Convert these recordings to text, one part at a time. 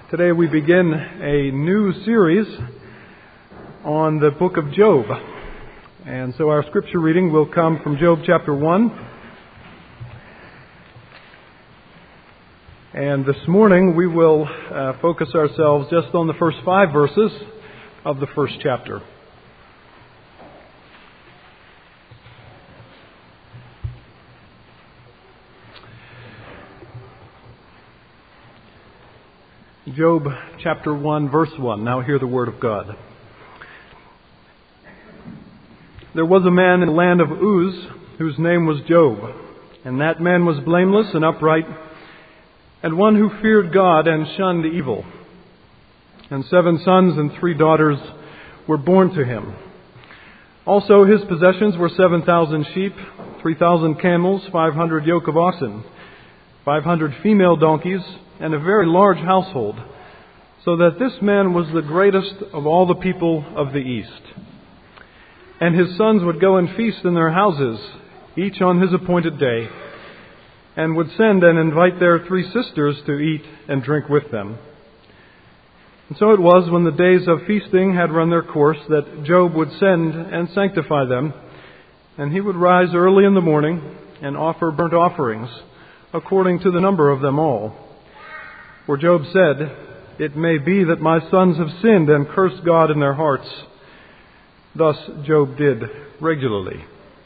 Today we begin a new series on the book of Job. And so our scripture reading will come from Job chapter 1. And this morning we will focus ourselves just on the first 5 verses of the first chapter. Job chapter 1 verse 1. Now hear the word of God. There was a man in the land of Uz whose name was Job, and that man was blameless and upright, and one who feared God and shunned evil. And 7 sons and 3 daughters were born to him. Also his possessions were 7,000 sheep, 3,000 camels, 500 yoke of oxen, 500 female donkeys, and a very large household, so that this man was the greatest of all the people of the East. And his sons would go and feast in their houses, each on his appointed day, and would send and invite their 3 sisters to eat and drink with them. And so it was, when the days of feasting had run their course, that Job would send and sanctify them, and he would rise early in the morning and offer burnt offerings, according to the number of them all. For Job said, "It may be that my sons have sinned and cursed God in their hearts." Thus Job did regularly.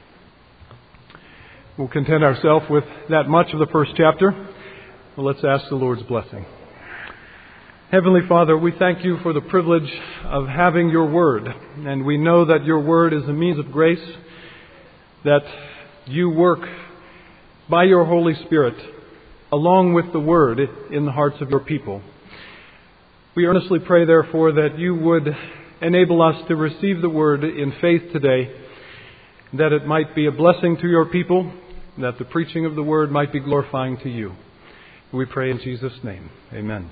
We'll content ourselves with that much of the first chapter. Well, let's ask the Lord's blessing. Heavenly Father, we thank you for the privilege of having your word. And we know that your word is a means of grace, that you work by your Holy Spirit along with the word in the hearts of your people. We earnestly pray, therefore, that you would enable us to receive the word in faith today, that it might be a blessing to your people, that the preaching of the word might be glorifying to you. We pray in Jesus' name. Amen.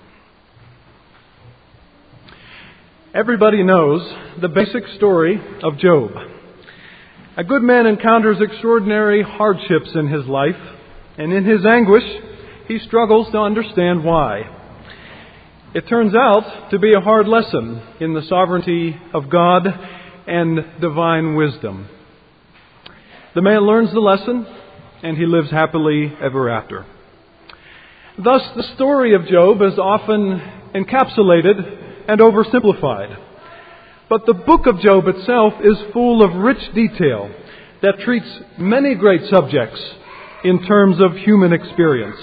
Everybody knows the basic story of Job. A good man encounters extraordinary hardships in his life, and in his anguish, he struggles to understand why. It turns out to be a hard lesson in the sovereignty of God and divine wisdom. The man learns the lesson, and he lives happily ever after. Thus, the story of Job is often encapsulated and oversimplified. But the book of Job itself is full of rich detail that treats many great subjects in terms of human experience.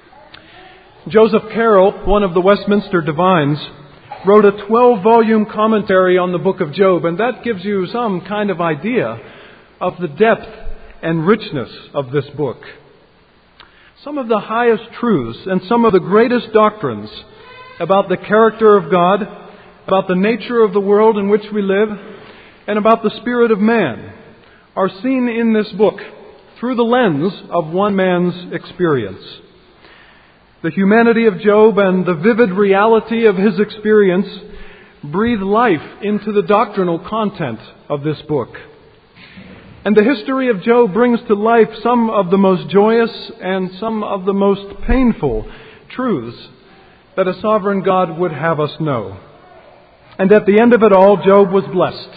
Joseph Carroll, one of the Westminster Divines, wrote a 12-volume commentary on the book of Job, and that gives you some kind of idea of the depth and richness of this book. Some of the highest truths and some of the greatest doctrines about the character of God, about the nature of the world in which we live, and about the spirit of man are seen in this book through the lens of one man's experience. The humanity of Job and the vivid reality of his experience breathe life into the doctrinal content of this book. And the history of Job brings to life some of the most joyous and some of the most painful truths that a sovereign God would have us know. And at the end of it all, Job was blessed.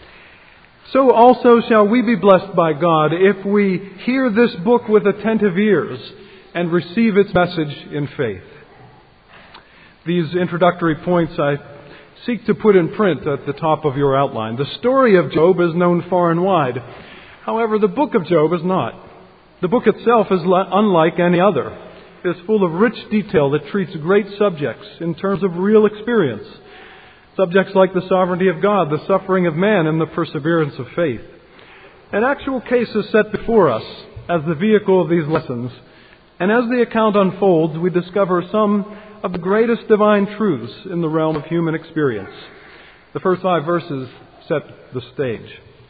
So also shall we be blessed by God if we hear this book with attentive ears and receive its message in faith. These introductory points I seek to put in print at the top of your outline. The story of Job is known far and wide. However, the book of Job is not. The book itself is unlike any other. It is full of rich detail that treats great subjects in terms of real experience. Subjects like the sovereignty of God, the suffering of man, and the perseverance of faith. An actual case is set before us as the vehicle of these lessons. And as the account unfolds, we discover some of the greatest divine truths in the realm of human experience. The first 5 verses set the stage.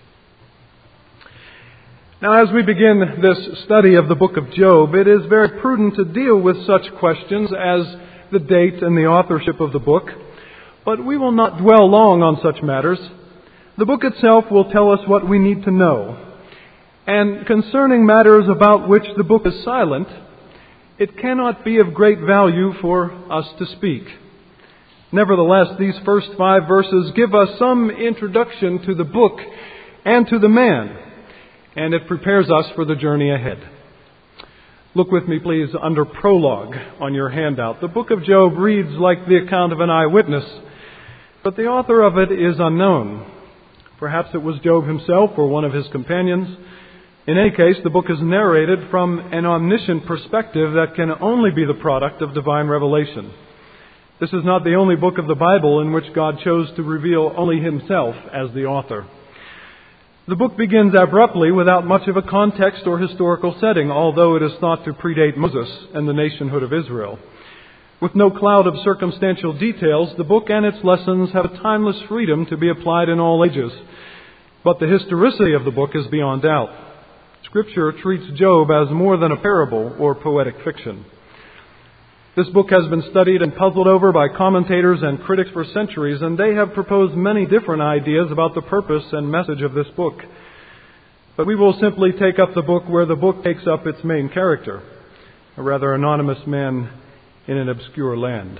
Now, as we begin this study of the book of Job, it is very prudent to deal with such questions as the date and the authorship of the book. But we will not dwell long on such matters. The book itself will tell us what we need to know. And concerning matters about which the book is silent, it cannot be of great value for us to speak. Nevertheless, these first 5 verses give us some introduction to the book and to the man, and it prepares us for the journey ahead. Look with me, please, under prologue on your handout. The book of Job reads like the account of an eyewitness, but the author of it is unknown. Perhaps it was Job himself or one of his companions. In any case, the book is narrated from an omniscient perspective that can only be the product of divine revelation. This is not the only book of the Bible in which God chose to reveal only Himself as the author. The book begins abruptly without much of a context or historical setting, although it is thought to predate Moses and the nationhood of Israel. With no cloud of circumstantial details, the book and its lessons have a timeless freedom to be applied in all ages. But the historicity of the book is beyond doubt. Scripture treats Job as more than a parable or poetic fiction. This book has been studied and puzzled over by commentators and critics for centuries, and they have proposed many different ideas about the purpose and message of this book. But we will simply take up the book where the book takes up its main character, a rather anonymous man in an obscure land.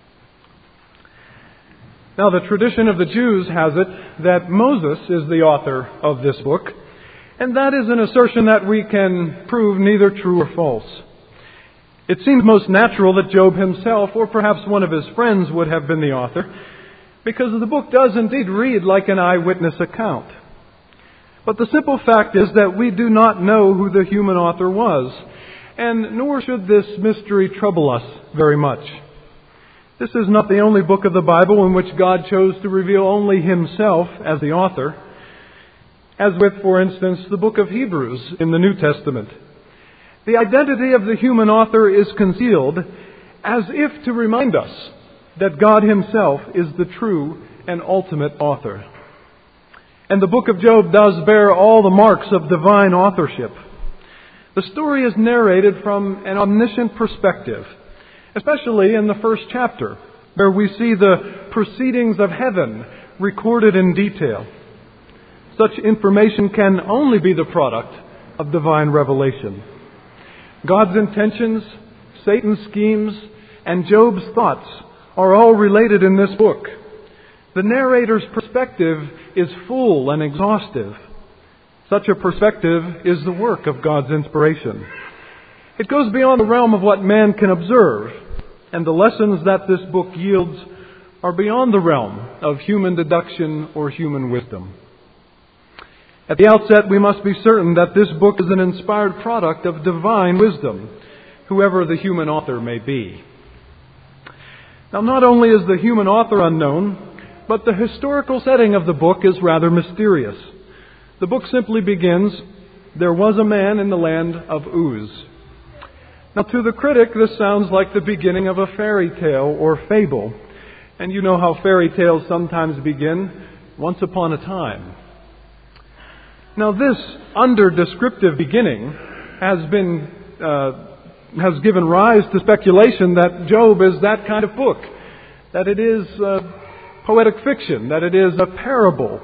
Now, the tradition of the Jews has it that Moses is the author of this book, and that is an assertion that we can prove neither true or false. It seems most natural that Job himself, or perhaps one of his friends, would have been the author, because the book does indeed read like an eyewitness account. But the simple fact is that we do not know who the human author was, and nor should this mystery trouble us very much. This is not the only book of the Bible in which God chose to reveal only Himself as the author, as with, for instance, the book of Hebrews in the New Testament. The identity of the human author is concealed as if to remind us that God Himself is the true and ultimate author. And the book of Job does bear all the marks of divine authorship. The story is narrated from an omniscient perspective, especially in the first chapter, where we see the proceedings of heaven recorded in detail. Such information can only be the product of divine revelation. God's intentions, Satan's schemes, and Job's thoughts are all related in this book. The narrator's perspective is full and exhaustive. Such a perspective is the work of God's inspiration. It goes beyond the realm of what man can observe, and the lessons that this book yields are beyond the realm of human deduction or human wisdom. At the outset, we must be certain that this book is an inspired product of divine wisdom, whoever the human author may be. Now, not only is the human author unknown, but the historical setting of the book is rather mysterious. The book simply begins, "There was a man in the land of Uz." Now, to the critic, this sounds like the beginning of a fairy tale or fable. And you know how fairy tales sometimes begin, once upon a time. Now, this under-descriptive beginning has given rise to speculation that Job is that kind of book, that it is poetic fiction, that it is a parable,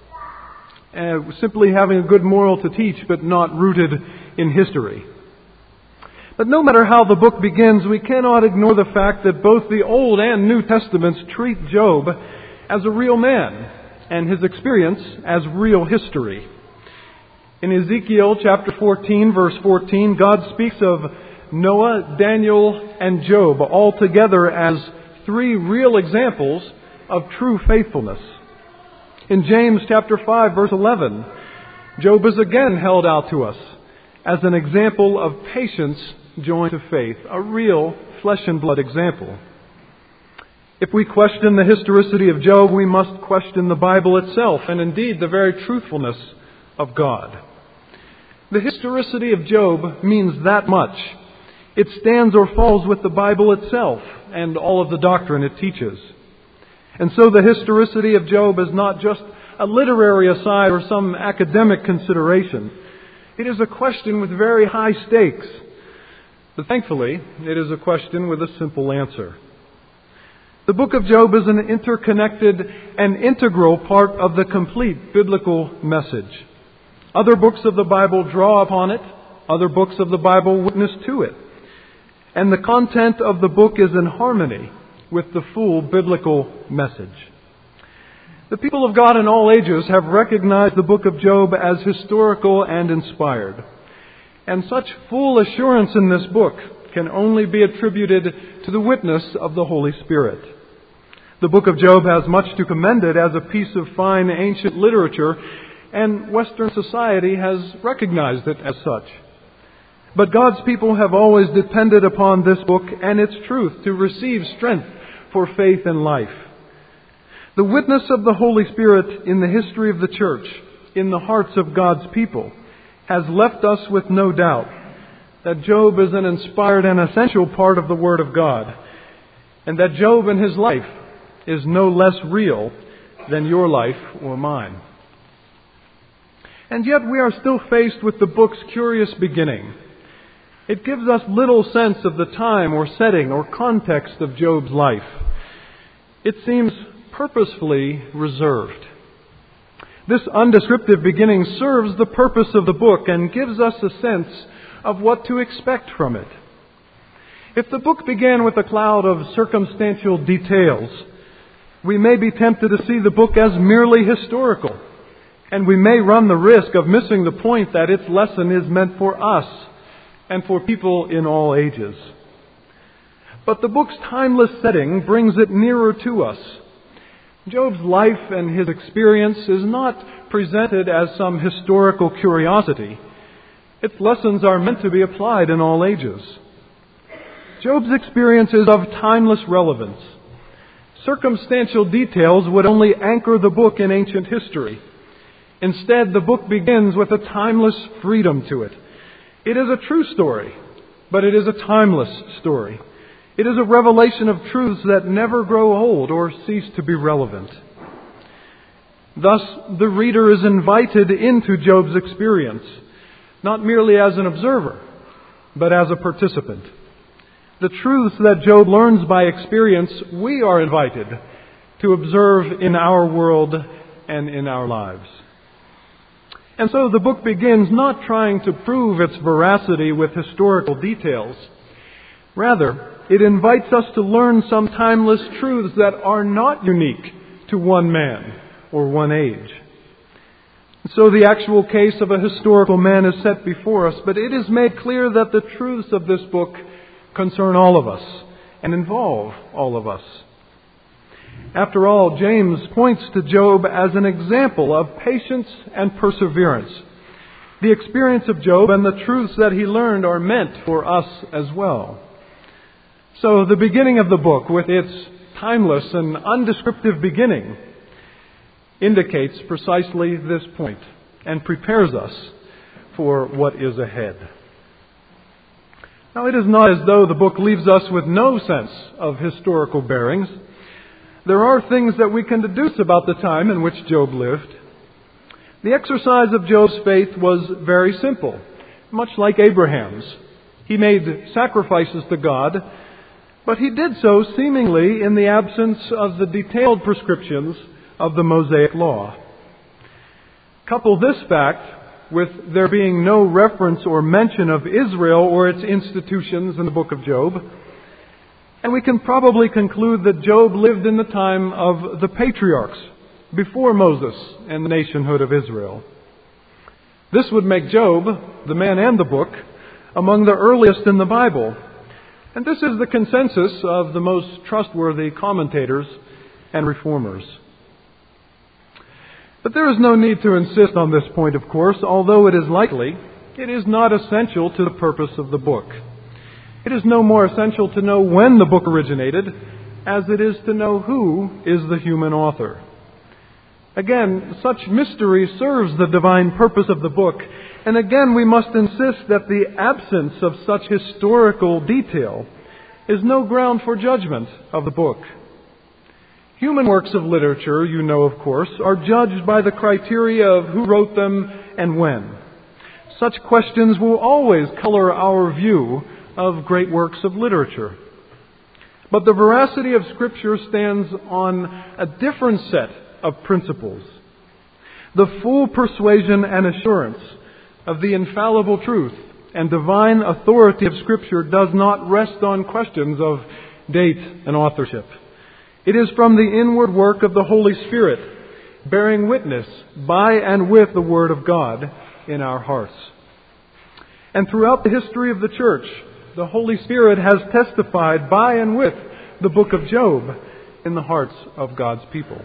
simply having a good moral to teach, but not rooted in history. But no matter how the book begins, we cannot ignore the fact that both the Old and New Testaments treat Job as a real man and his experience as real history. In Ezekiel chapter 14, verse 14, God speaks of Noah, Daniel, and Job all together as 3 real examples of true faithfulness. In James chapter 5, verse 11, Job is again held out to us as an example of patience joined to faith, a real flesh and blood example. If we question the historicity of Job, we must question the Bible itself and indeed the very truthfulness of God. The historicity of Job means that much. It stands or falls with the Bible itself and all of the doctrine it teaches. And so the historicity of Job is not just a literary aside or some academic consideration. It is a question with very high stakes. But thankfully, it is a question with a simple answer. The book of Job is an interconnected and integral part of the complete biblical message. Other books of the Bible draw upon it. Other books of the Bible witness to it. And the content of the book is in harmony with the full biblical message. The people of God in all ages have recognized the book of Job as historical and inspired. And such full assurance in this book can only be attributed to the witness of the Holy Spirit. The book of Job has much to commend it as a piece of fine ancient literature, and Western society has recognized it as such. But God's people have always depended upon this book and its truth to receive strength for faith and life. The witness of the Holy Spirit in the history of the church, in the hearts of God's people, has left us with no doubt that Job is an inspired and essential part of the Word of God, and that Job and his life is no less real than your life or mine. And yet we are still faced with the book's curious beginning. It gives us little sense of the time or setting or context of Job's life. It seems purposefully reserved. This undescriptive beginning serves the purpose of the book and gives us a sense of what to expect from it. If the book began with a cloud of circumstantial details, we may be tempted to see the book as merely historical, and we may run the risk of missing the point that its lesson is meant for us and for people in all ages. But the book's timeless setting brings it nearer to us. Job's life and his experience is not presented as some historical curiosity. Its lessons are meant to be applied in all ages. Job's experience is of timeless relevance. Circumstantial details would only anchor the book in ancient history. Instead, the book begins with a timeless freedom to it. It is a true story, but it is a timeless story. It is a revelation of truths that never grow old or cease to be relevant. Thus, the reader is invited into Job's experience, not merely as an observer, but as a participant. The truths that Job learns by experience, we are invited to observe in our world and in our lives. And so the book begins not trying to prove its veracity with historical details. Rather, it invites us to learn some timeless truths that are not unique to one man or one age. So the actual case of a historical man is set before us, but it is made clear that the truths of this book concern all of us and involve all of us. After all, James points to Job as an example of patience and perseverance. The experience of Job and the truths that he learned are meant for us as well. So the beginning of the book, with its timeless and undescriptive beginning, indicates precisely this point and prepares us for what is ahead. Now, it is not as though the book leaves us with no sense of historical bearings. There are things that we can deduce about the time in which Job lived. The exercise of Job's faith was very simple, much like Abraham's. He made sacrifices to God, but he did so seemingly in the absence of the detailed prescriptions of the Mosaic Law. Couple this fact with there being no reference or mention of Israel or its institutions in the book of Job, and we can probably conclude that Job lived in the time of the patriarchs, before Moses and the nationhood of Israel. This would make Job, the man and the book, among the earliest in the Bible. And this is the consensus of the most trustworthy commentators and reformers. But there is no need to insist on this point, of course. Although it is likely, it is not essential to the purpose of the book. It is no more essential to know when the book originated as it is to know who is the human author. Again, such mystery serves the divine purpose of the book, and again we must insist that the absence of such historical detail is no ground for judgment of the book. Human works of literature, you know of course, are judged by the criteria of who wrote them and when. Such questions will always color our view of great works of literature. But the veracity of Scripture stands on a different set of principles. The full persuasion and assurance of the infallible truth and divine authority of Scripture does not rest on questions of date, and authorship. It is from the inward work of the Holy Spirit, bearing witness by and with the Word of God in our hearts. And throughout the history of the church, the Holy Spirit has testified by and with the book of Job in the hearts of God's people.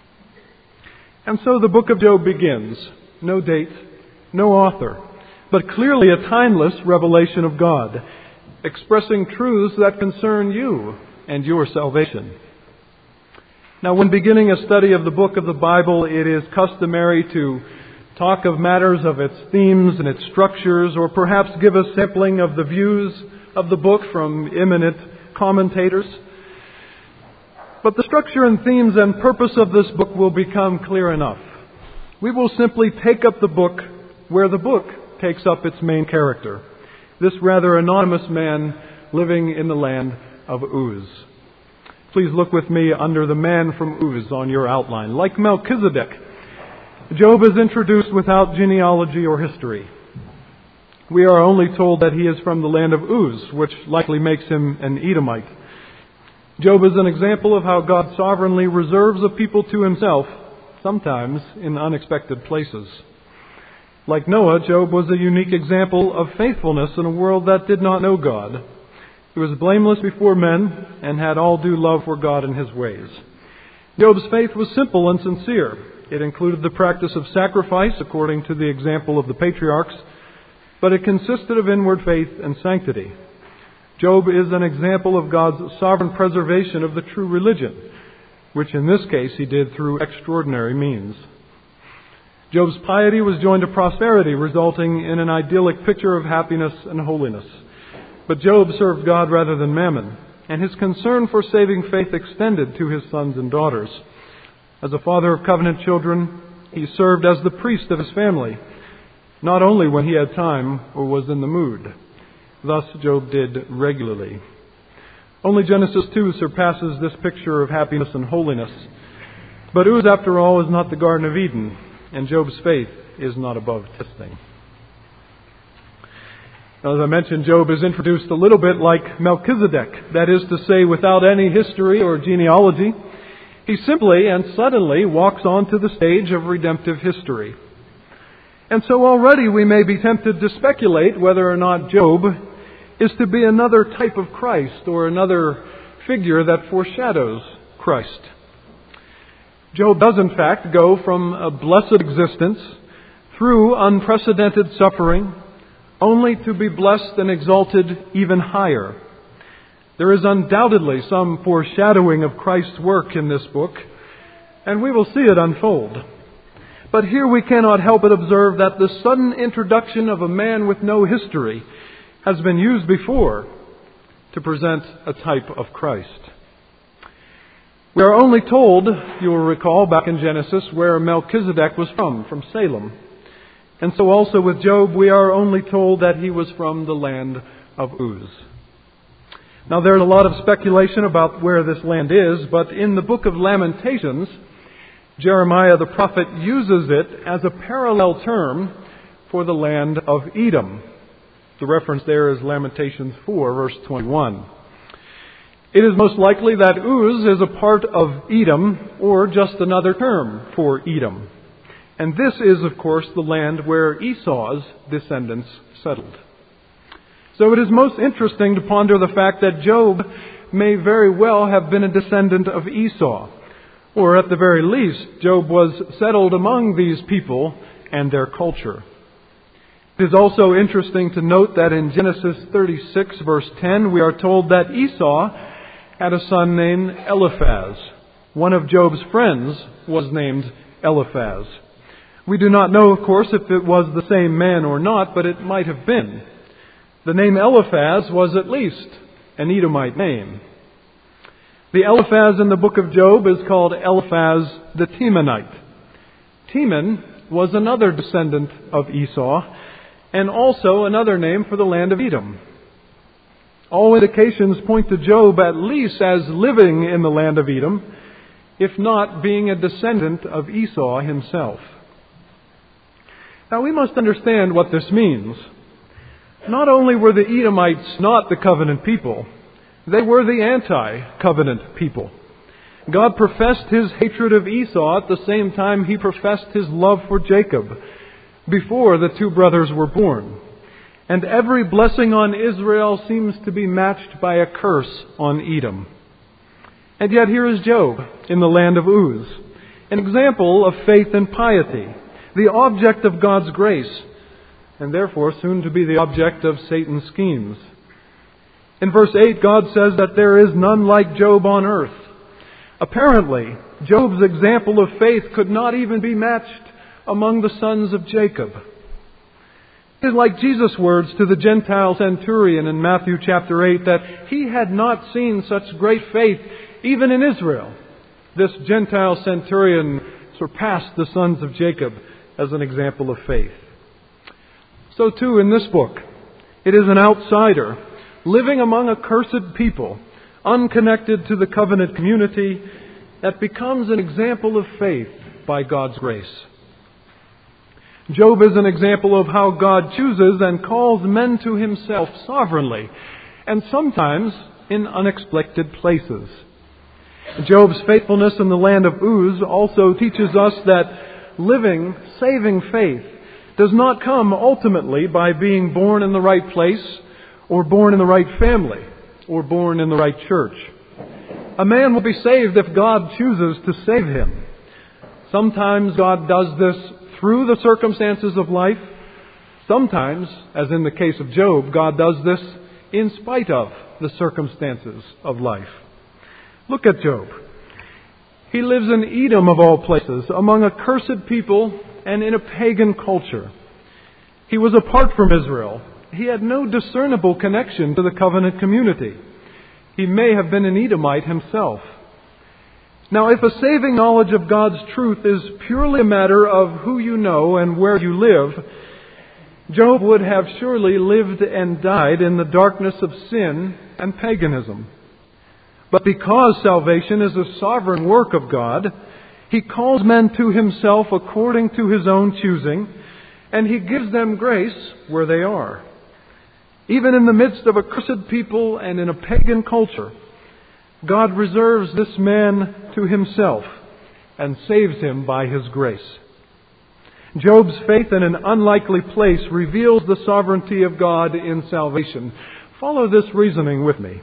And so the book of Job begins. No date, no author, but clearly a timeless revelation of God, expressing truths that concern you and your salvation. Now, when beginning a study of the book of the Bible, it is customary to talk of matters of its themes and its structures, or perhaps give a sampling of the views of the book from eminent commentators. But the structure and themes and purpose of this book will become clear enough. We will simply take up the book where the book takes up its main character, this rather anonymous man living in the land of Uz. Please look with me under the man from Uz on your outline. Like Melchizedek, Job is introduced without genealogy or history. We are only told that he is from the land of Uz, which likely makes him an Edomite. Job is an example of how God sovereignly reserves a people to himself, sometimes in unexpected places. Like Noah, Job was a unique example of faithfulness in a world that did not know God. He was blameless before men and had all due love for God and His ways. Job's faith was simple and sincere. It included the practice of sacrifice according to the example of the patriarchs, but it consisted of inward faith and sanctity. Job is an example of God's sovereign preservation of the true religion, which in this case He did through extraordinary means. Job's piety was joined to prosperity, resulting in an idyllic picture of happiness and holiness. But Job served God rather than mammon, and his concern for saving faith extended to his sons and daughters. As a father of covenant children, he served as the priest of his family, not only when he had time or was in the mood. Thus Job did regularly. Only Genesis 2 surpasses this picture of happiness and holiness. But Uz, after all, is not the Garden of Eden, and Job's faith is not above testing. Now, as I mentioned, Job is introduced a little bit like Melchizedek, that is to say, without any history or genealogy. He simply and suddenly walks onto the stage of redemptive history. And so already we may be tempted to speculate whether or not Job is to be another type of Christ or another figure that foreshadows Christ. Job does in fact go from a blessed existence through unprecedented suffering only to be blessed and exalted even higher. There is undoubtedly some foreshadowing of Christ's work in this book, and we will see it unfold. But here we cannot help but observe that the sudden introduction of a man with no history has been used before to present a type of Christ. We are only told, you will recall back in Genesis, where Melchizedek was from Salem. And so also with Job, we are only told that he was from the land of Uz. Now there's a lot of speculation about where this land is, but in the book of Lamentations, Jeremiah the prophet uses it as a parallel term for the land of Edom. The reference there is Lamentations 4, verse 21. It is most likely that Uz is a part of Edom, or just another term for Edom. And this is, of course, the land where Esau's descendants settled. So it is most interesting to ponder the fact that Job may very well have been a descendant of Esau. Or at the very least, Job was settled among these people and their culture. It is also interesting to note that in Genesis 36, verse 10, we are told that Esau had a son named Eliphaz. One of Job's friends was named Eliphaz. We do not know, of course, if it was the same man or not, but it might have been. The name Eliphaz was at least an Edomite name. The Eliphaz in the book of Job is called Eliphaz the Temanite. Teman was another descendant of Esau, and also another name for the land of Edom. All indications point to Job at least as living in the land of Edom, if not being a descendant of Esau himself. Now we must understand what this means. Not only were the Edomites not the covenant people, They were the anti-covenant people. God professed His hatred of Esau at the same time He professed His love for Jacob before the two brothers were born. And every blessing on Israel seems to be matched by a curse on Edom. And yet here is Job in the land of Uz, an example of faith and piety, the object of God's grace, and therefore soon to be the object of Satan's schemes. In verse 8, God says that there is none like Job on earth. Apparently, Job's example of faith could not even be matched among the sons of Jacob. It is like Jesus' words to the Gentile centurion in Matthew chapter 8 that he had not seen such great faith even in Israel. This Gentile centurion surpassed the sons of Jacob as an example of faith. So too in this book, it is an outsider living among a cursed people, unconnected to the covenant community, that becomes an example of faith by God's grace. Job is an example of how God chooses and calls men to Himself sovereignly, and sometimes in unexpected places. Job's faithfulness in the land of Uz also teaches us that living, saving faith does not come ultimately by being born in the right place, or born in the right family, or born in the right church. A man will be saved if God chooses to save him. Sometimes God does this through the circumstances of life. Sometimes, as in the case of Job, God does this in spite of the circumstances of life. Look at Job. He lives in Edom of all places, among a cursed people and in a pagan culture. He was apart from Israel. He had no discernible connection to the covenant community. He may have been an Edomite himself. Now, if a saving knowledge of God's truth is purely a matter of who you know and where you live, Job would have surely lived and died in the darkness of sin and paganism. But because salvation is a sovereign work of God, He calls men to Himself according to His own choosing, and He gives them grace where they are. Even in the midst of a cursed people and in a pagan culture, God reserves this man to Himself and saves him by His grace. Job's faith in an unlikely place reveals the sovereignty of God in salvation. Follow this reasoning with me.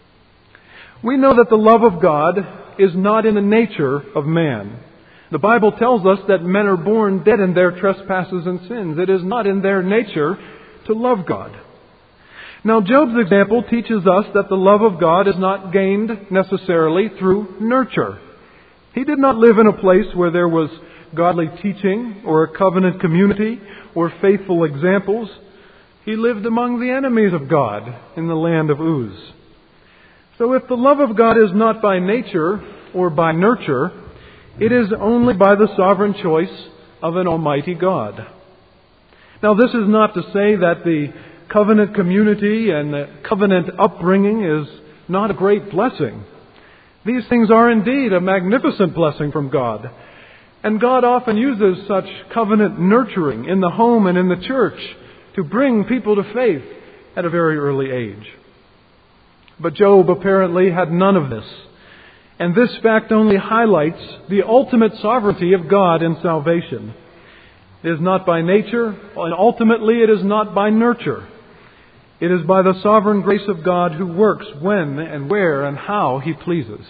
We know that the love of God is not in the nature of man. The Bible tells us that men are born dead in their trespasses and sins. It is not in their nature to love God. Now, Job's example teaches us that the love of God is not gained necessarily through nurture. He did not live in a place where there was godly teaching or a covenant community or faithful examples. He lived among the enemies of God in the land of Uz. So if the love of God is not by nature or by nurture, it is only by the sovereign choice of an almighty God. Now, this is not to say that the covenant community and the covenant upbringing is not a great blessing. These things are indeed a magnificent blessing from God. And God often uses such covenant nurturing in the home and in the church to bring people to faith at a very early age. But Job apparently had none of this. And this fact only highlights the ultimate sovereignty of God in salvation. It is not by nature, and ultimately it is not by nurture. It is by the sovereign grace of God who works when and where and how He pleases.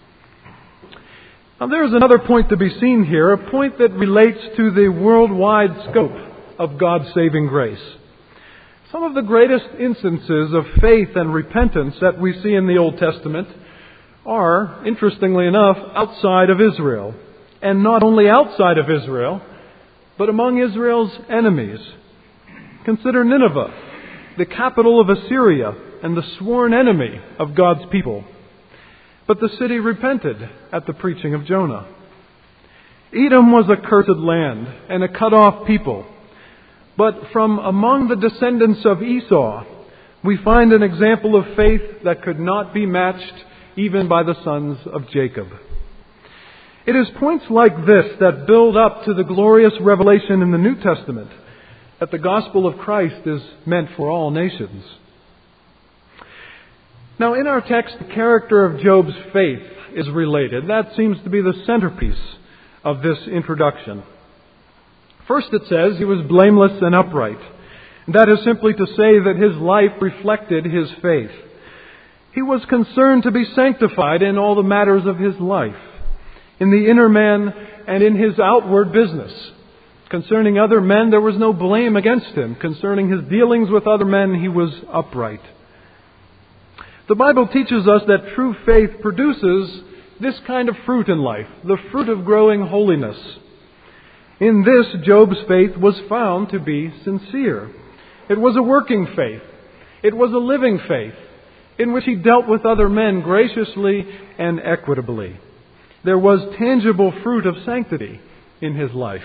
Now there is another point to be seen here, a point that relates to the worldwide scope of God's saving grace. Some of the greatest instances of faith and repentance that we see in the Old Testament are, interestingly enough, outside of Israel. And not only outside of Israel, but among Israel's enemies. Consider Nineveh, the capital of Assyria and the sworn enemy of God's people. But the city repented at the preaching of Jonah. Edom was a cursed land and a cut-off people. But from among the descendants of Esau, we find an example of faith that could not be matched even by the sons of Jacob. It is points like this that build up to the glorious revelation in the New Testament that the gospel of Christ is meant for all nations. Now, in our text, the character of Job's faith is related. That seems to be the centerpiece of this introduction. First, it says he was blameless and upright. That is simply to say that his life reflected his faith. He was concerned to be sanctified in all the matters of his life, in the inner man and in his outward business. Concerning other men, there was no blame against him. Concerning his dealings with other men, he was upright. The Bible teaches us that true faith produces this kind of fruit in life, the fruit of growing holiness. In this, Job's faith was found to be sincere. It was a working faith. It was a living faith in which he dealt with other men graciously and equitably. There was tangible fruit of sanctity in his life.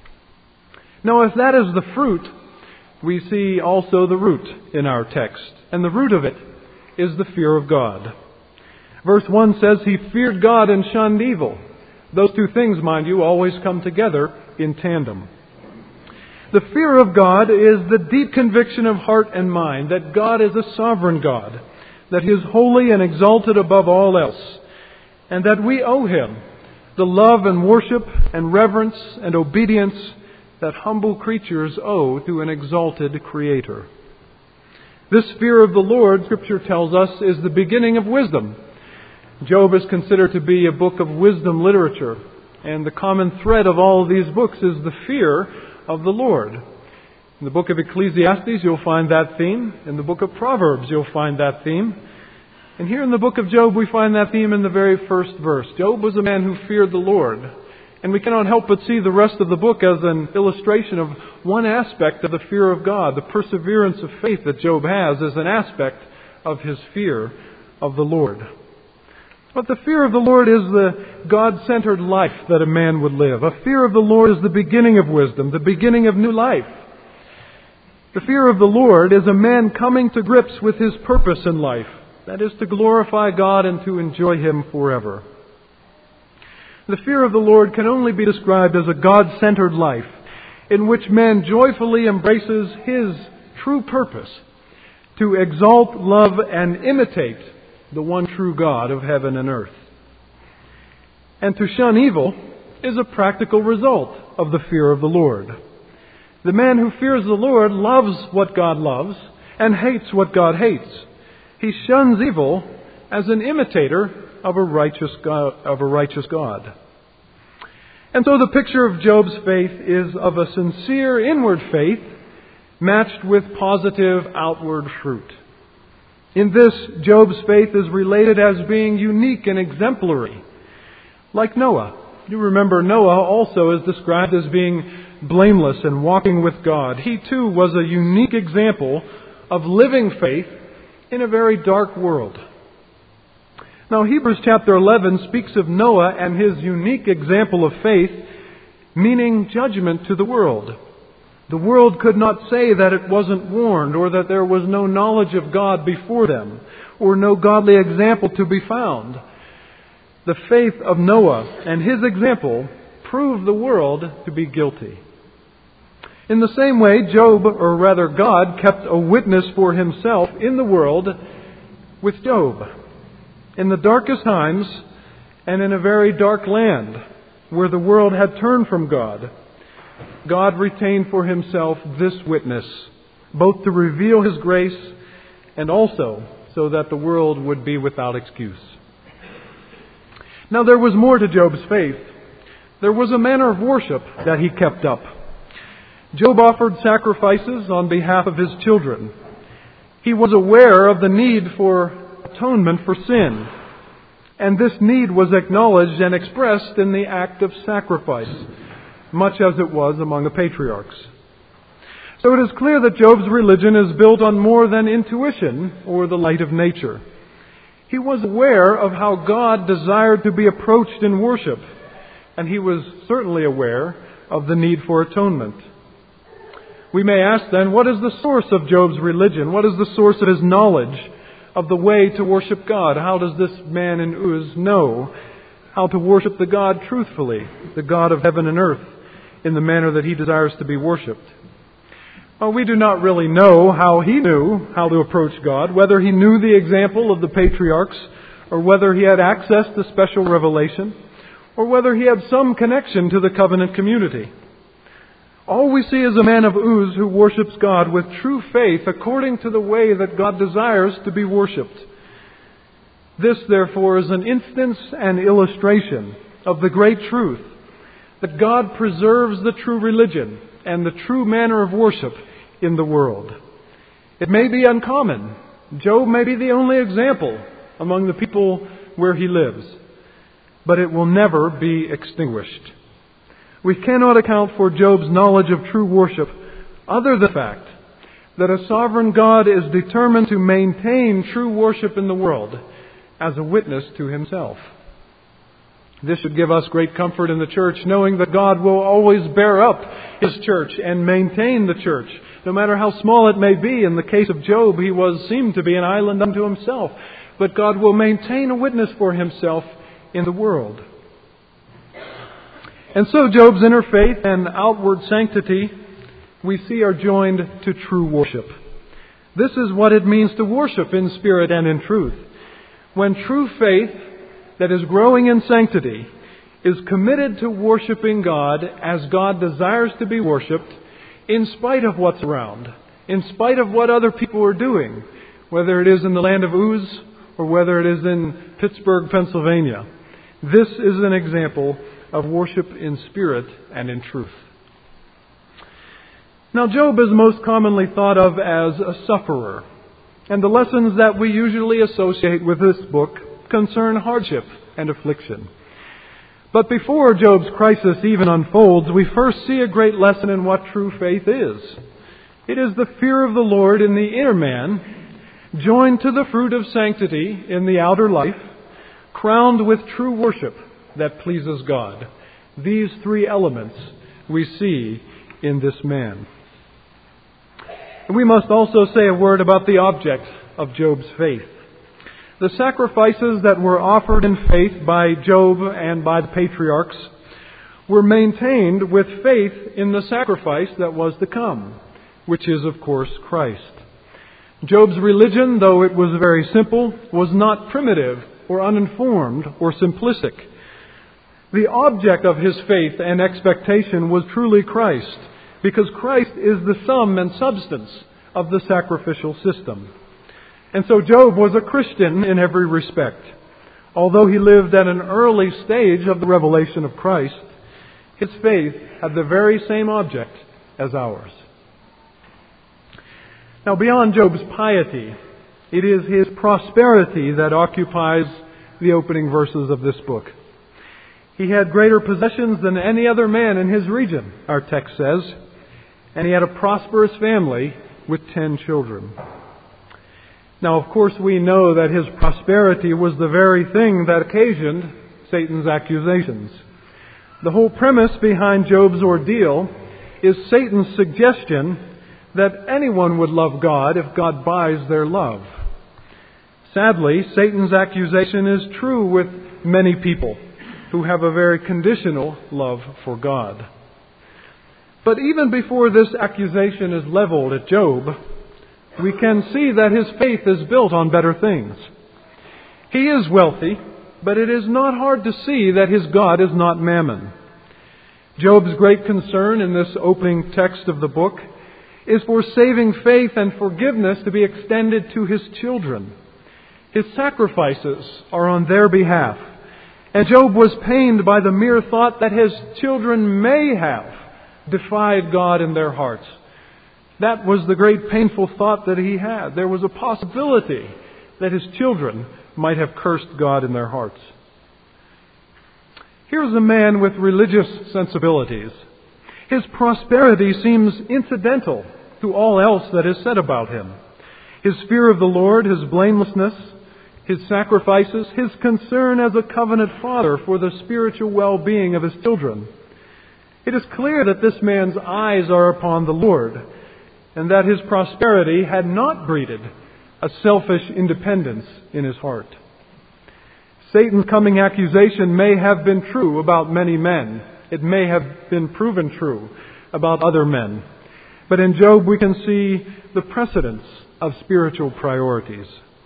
Now, if that is the fruit, we see also the root in our text. And the root of it is the fear of God. Verse 1 says he feared God and shunned evil. Those two things, mind you, always come together in tandem. The fear of God is the deep conviction of heart and mind that God is a sovereign God, that He is holy and exalted above all else, and that we owe Him the love and worship and reverence and obedience that humble creatures owe to an exalted Creator. This fear of the Lord, Scripture tells us, is the beginning of wisdom. Job is considered to be a book of wisdom literature, and the common thread of all of these books is the fear of the Lord. In the book of Ecclesiastes, you'll find that theme. In the book of Proverbs, you'll find that theme. And here in the book of Job, we find that theme in the very first verse. Job was a man who feared the Lord. And we cannot help but see the rest of the book as an illustration of one aspect of the fear of God. The perseverance of faith that Job has is an aspect of his fear of the Lord. But the fear of the Lord is the God-centered life that a man would live. A fear of the Lord is the beginning of wisdom, the beginning of new life. The fear of the Lord is a man coming to grips with his purpose in life. That is to glorify God and to enjoy Him forever. The fear of the Lord can only be described as a God-centered life in which man joyfully embraces his true purpose to exalt, love, and imitate the one true God of heaven and earth. And to shun evil is a practical result of the fear of the Lord. The man who fears the Lord loves what God loves and hates what God hates. He shuns evil as an imitator of a righteous God. And so the picture of Job's faith is of a sincere inward faith matched with positive outward fruit. In this, Job's faith is related as being unique and exemplary. Like Noah. You remember Noah also is described as being blameless and walking with God. He too was a unique example of living faith in a very dark world. Now, Hebrews chapter 11 speaks of Noah and his unique example of faith, meaning judgment to the world. The world could not say that it wasn't warned, or that there was no knowledge of God before them, or no godly example to be found. The faith of Noah and his example proved the world to be guilty. In the same way, God kept a witness for Himself in the world with Job. In the darkest times and in a very dark land where the world had turned from God, God retained for Himself this witness, both to reveal His grace and also so that the world would be without excuse. Now, there was more to Job's faith. There was a manner of worship that he kept up. Job offered sacrifices on behalf of his children. He was aware of the need for atonement for sin, and this need was acknowledged and expressed in the act of sacrifice, much as it was among the patriarchs. So it is clear that Job's religion is built on more than intuition or the light of nature. He was aware of how God desired to be approached in worship, and he was certainly aware of the need for atonement. We may ask then, what is the source of Job's religion? What is the source of his knowledge of the way to worship God? How does this man in Uz know how to worship the God truthfully, the God of heaven and earth, in the manner that he desires to be worshipped? We do not really know how he knew how to approach God, whether he knew the example of the patriarchs, or whether he had access to special revelation, or whether he had some connection to the covenant community. All we see is a man of Uz who worships God with true faith according to the way that God desires to be worshipped. This, therefore, is an instance and illustration of the great truth that God preserves the true religion and the true manner of worship in the world. It may be uncommon. Job may be the only example among the people where he lives, but it will never be extinguished. We cannot account for Job's knowledge of true worship other than the fact that a sovereign God is determined to maintain true worship in the world as a witness to himself. This should give us great comfort in the church, knowing that God will always bear up His church and maintain the church, no matter how small it may be. In the case of Job, he seemed to be an island unto himself, but God will maintain a witness for Himself in the world. And so Job's inner faith and outward sanctity, we see, are joined to true worship. This is what it means to worship in spirit and in truth. When true faith that is growing in sanctity is committed to worshiping God as God desires to be worshipped, in spite of what's around, in spite of what other people are doing, whether it is in the land of Uz or whether it is in Pittsburgh, Pennsylvania. This is an example of worship in spirit and in truth. Now, Job is most commonly thought of as a sufferer, and the lessons that we usually associate with this book concern hardship and affliction. But before Job's crisis even unfolds, we first see a great lesson in what true faith is. It is the fear of the Lord in the inner man, joined to the fruit of sanctity in the outer life, crowned with true worship that pleases God. These three elements we see in this man. We must also say a word about the object of Job's faith. The sacrifices that were offered in faith by Job and by the patriarchs were maintained with faith in the sacrifice that was to come, which is, of course, Christ. Job's religion, though it was very simple, was not primitive or uninformed or simplistic. The object of his faith and expectation was truly Christ, because Christ is the sum and substance of the sacrificial system. And so Job was a Christian in every respect. Although he lived at an early stage of the revelation of Christ, his faith had the very same object as ours. Now, beyond Job's piety, it is his prosperity that occupies the opening verses of this book. He had greater possessions than any other man in his region, our text says, and he had a prosperous family with 10 children. Now, of course, we know that his prosperity was the very thing that occasioned Satan's accusations. The whole premise behind Job's ordeal is Satan's suggestion that anyone would love God if God buys their love. Sadly, Satan's accusation is true with many people who have a very conditional love for God. But even before this accusation is leveled at Job, we can see that his faith is built on better things. He is wealthy, but it is not hard to see that his God is not mammon. Job's great concern in this opening text of the book is for saving faith and forgiveness to be extended to his children. His sacrifices are on their behalf, and Job was pained by the mere thought that his children may have defied God in their hearts. That was the great painful thought that he had. There was a possibility that his children might have cursed God in their hearts. Here's a man with religious sensibilities. His prosperity seems incidental to all else that is said about him. His fear of the Lord, his blamelessness, his sacrifices, his concern as a covenant father for the spiritual well-being of his children. It is clear that this man's eyes are upon the Lord, and that his prosperity had not breeded a selfish independence in his heart. Satan's coming accusation may have been true about many men. It may have been proven true about other men. But in Job we can see the precedence of spiritual priorities.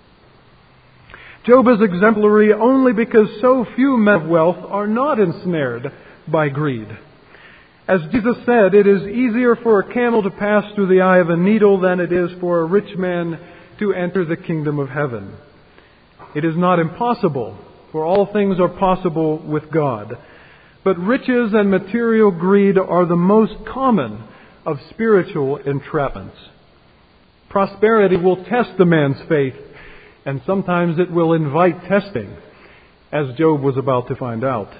Job is exemplary only because so few men of wealth are not ensnared by greed. As Jesus said, it is easier for a camel to pass through the eye of a needle than it is for a rich man to enter the kingdom of heaven. It is not impossible, for all things are possible with God. But riches and material greed are the most common of spiritual entrapments. Prosperity will test a man's faith, and sometimes it will invite testing, as Job was about to find out.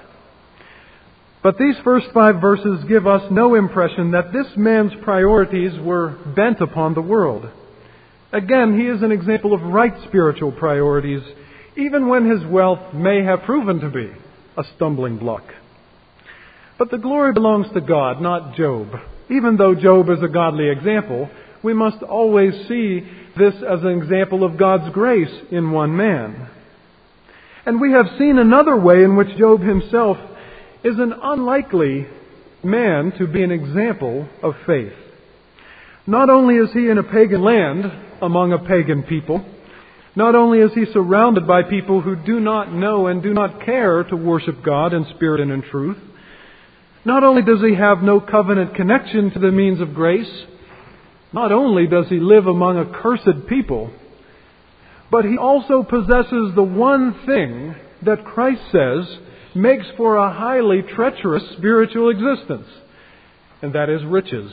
But these first 5 verses give us no impression that this man's priorities were bent upon the world. Again, he is an example of right spiritual priorities, even when his wealth may have proven to be a stumbling block. But the glory belongs to God, not Job. Even though Job is a godly example, we must always see this as an example of God's grace in one man. And we have seen another way in which Job himself is an unlikely man to be an example of faith. Not only is he in a pagan land among a pagan people, not only is he surrounded by people who do not know and do not care to worship God in spirit and in truth, not only does he have no covenant connection to the means of grace, not only does he live among accursed people, but he also possesses the one thing that Christ says makes for a highly treacherous spiritual existence, and that is riches.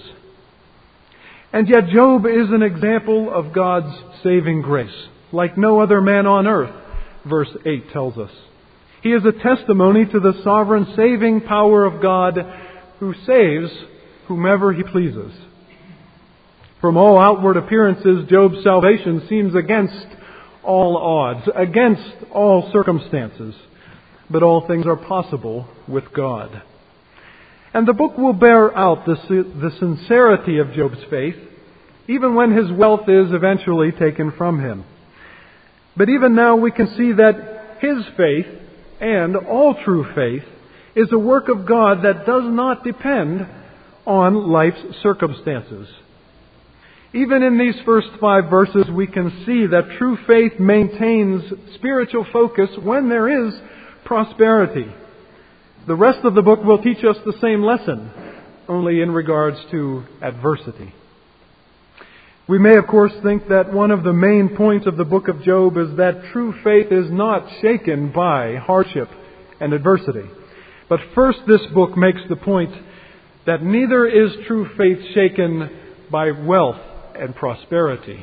And yet Job is an example of God's saving grace, like no other man on earth, verse 8 tells us. He is a testimony to the sovereign saving power of God who saves whomever He pleases. From all outward appearances, Job's salvation seems against all odds, against all circumstances. But all things are possible with God. And the book will bear out the sincerity of Job's faith, even when his wealth is eventually taken from him. But even now we can see that his faith, and all true faith, is a work of God that does not depend on life's circumstances. Even in these first 5 verses we can see that true faith maintains spiritual focus when there is prosperity. The rest of the book will teach us the same lesson, only in regards to adversity. We may, of course, think that one of the main points of the book of Job is that true faith is not shaken by hardship and adversity. But first, this book makes the point that neither is true faith shaken by wealth and prosperity.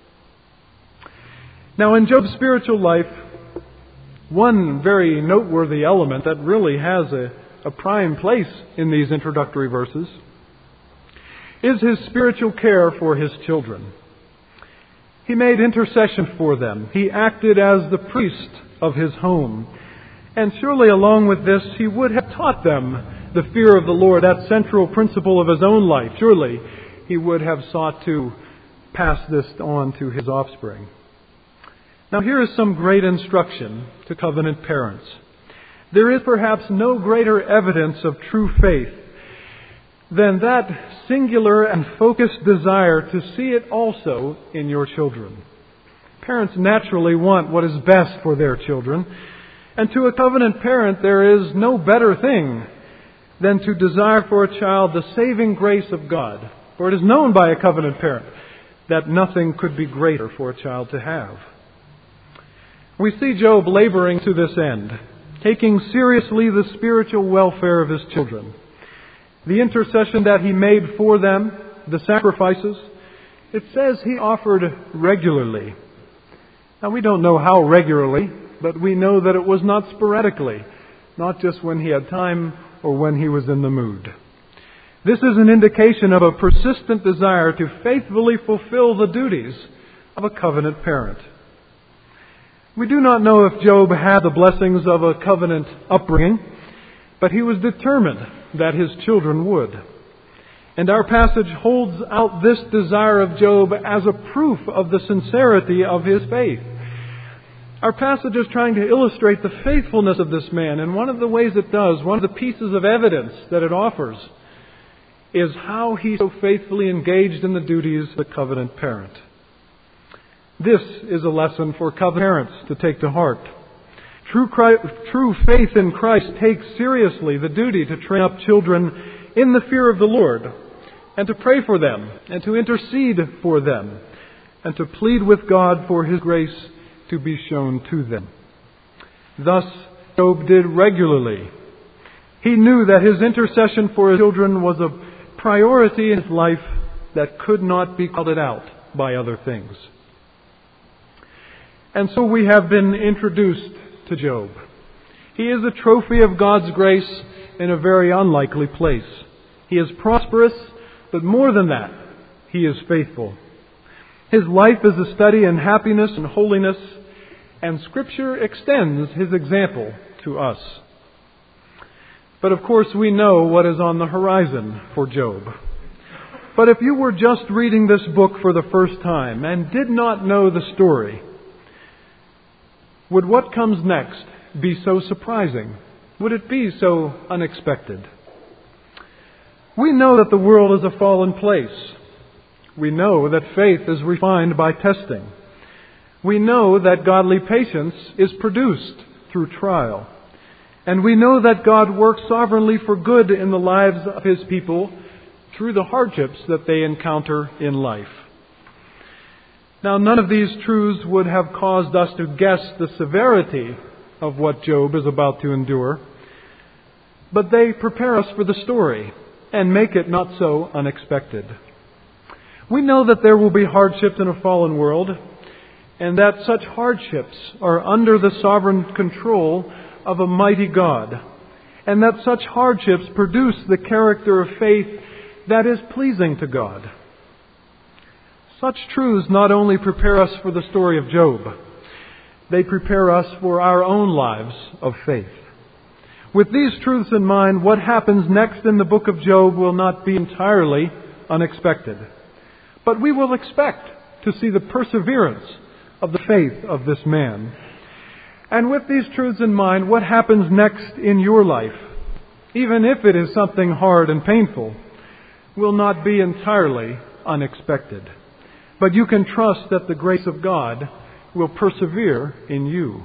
Now, in Job's spiritual life, one very noteworthy element that really has a prime place in these introductory verses is his spiritual care for his children. He made intercession for them. He acted as the priest of his home. And surely along with this, he would have taught them the fear of the Lord, that central principle of his own life. Surely he would have sought to pass this on to his offspring. Now here is some great instruction to covenant parents. There is perhaps no greater evidence of true faith than that singular and focused desire to see it also in your children. Parents naturally want what is best for their children, and to a covenant parent there is no better thing than to desire for a child the saving grace of God. For it is known by a covenant parent that nothing could be greater for a child to have. We see Job laboring to this end, taking seriously the spiritual welfare of his children. The intercession that he made for them, the sacrifices, it says he offered regularly. Now we don't know how regularly, but we know that it was not sporadically, not just when he had time or when he was in the mood. This is an indication of a persistent desire to faithfully fulfill the duties of a covenant parent. We do not know if Job had the blessings of a covenant upbringing, but he was determined that his children would. And our passage holds out this desire of Job as a proof of the sincerity of his faith. Our passage is trying to illustrate the faithfulness of this man, and one of the ways it does, one of the pieces of evidence that it offers, is how he so faithfully engaged in the duties of the covenant parent. This is a lesson for covenant parents to take to heart. True faith in Christ takes seriously the duty to train up children in the fear of the Lord, and to pray for them, and to intercede for them, and to plead with God for His grace to be shown to them. Thus, Job did regularly. He knew that his intercession for his children was a priority in his life that could not be crowded out by other things. And so we have been introduced to Job. He is a trophy of God's grace in a very unlikely place. He is prosperous, but more than that, he is faithful. His life is a study in happiness and holiness, and Scripture extends his example to us. But of course we know what is on the horizon for Job. But if you were just reading this book for the first time and did not know the story, would what comes next be so surprising? Would it be so unexpected? We know that the world is a fallen place. We know that faith is refined by testing. We know that godly patience is produced through trial. And we know that God works sovereignly for good in the lives of His people through the hardships that they encounter in life. Now, none of these truths would have caused us to guess the severity of what Job is about to endure, but they prepare us for the story and make it not so unexpected. We know that there will be hardships in a fallen world, and that such hardships are under the sovereign control of a mighty God, and that such hardships produce the character of faith that is pleasing to God. Such truths not only prepare us for the story of Job, they prepare us for our own lives of faith. With these truths in mind, what happens next in the book of Job will not be entirely unexpected. But we will expect to see the perseverance of the faith of this man. And with these truths in mind, what happens next in your life, even if it is something hard and painful, will not be entirely unexpected. But you can trust that the grace of God will persevere in you.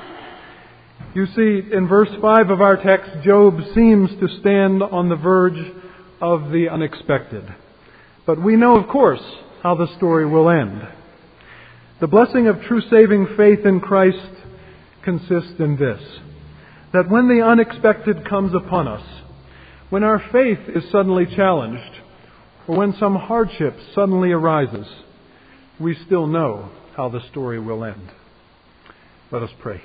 You see, in verse 5 of our text, Job seems to stand on the verge of the unexpected. But we know, of course, how the story will end. The blessing of true saving faith in Christ consists in this: that when the unexpected comes upon us, when our faith is suddenly challenged, or when some hardship suddenly arises, we still know how the story will end. Let us pray.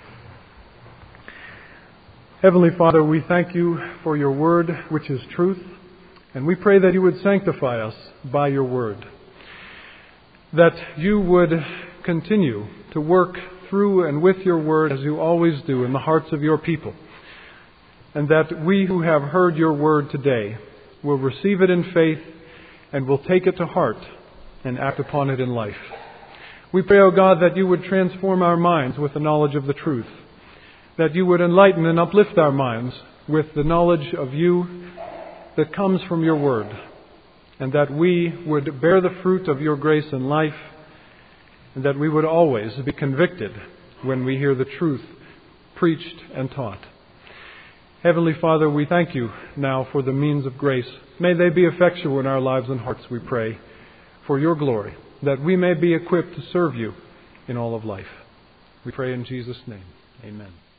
Heavenly Father, we thank you for your word, which is truth, and we pray that you would sanctify us by your word, that you would continue to work through and with your word as you always do in the hearts of your people, and that we who have heard your word today will receive it in faith and will take it to heart and act upon it in life. We pray, O God, that you would transform our minds with the knowledge of the truth, that you would enlighten and uplift our minds with the knowledge of you that comes from your word, and that we would bear the fruit of your grace in life, and that we would always be convicted when we hear the truth preached and taught. Heavenly Father, we thank you now for the means of grace. May they be effectual in our lives and hearts, we pray, for your glory, that we may be equipped to serve you in all of life. We pray in Jesus' name. Amen.